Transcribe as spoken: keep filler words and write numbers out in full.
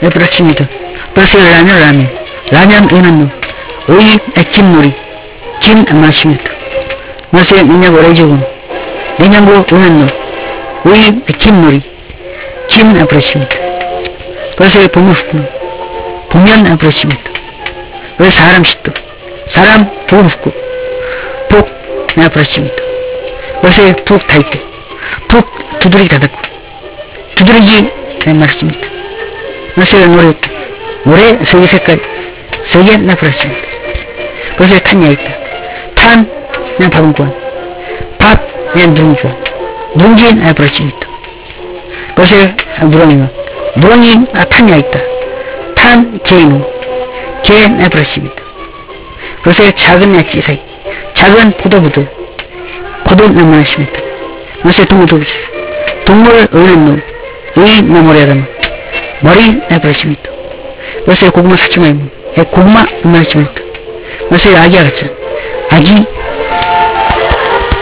그렇습니다. 벌써 라면 라면 라면 오는 놈 오이 김놀이 김 맛입니다. 벌써 냉장고 오래지고 냉장고 오는 놈 오이 김놀이 김 그렇습니다. 벌써 보물후쿠 보면 그렇습니다. 벌써 사람 시도 사람 보물후쿠 복 그렇습니다. 벌써 푹 타있고 푹 두드러기 닫았고 두드러기 말씀입니다. 벌써 노래 노래 세계 색깔 세계 나풀었습니다. 벌써 탄야 있다. 탄 난 박은권 밥 난 누룽지 누룽지 나풀었습니다. 벌써 누렁이가 누렁이 탄야 있다. 탄 개이무 개 나풀었습니다. 벌써 작은 야치 사이 작은 포도부두 포도 나무였습니다. 벌써 동물 동물 어는 놈 의 나무래라면 머리 나버렸습니다. 벌써 고구마 사치마이 고구마 나버렸습니다. 벌써 아기 아가씨 아기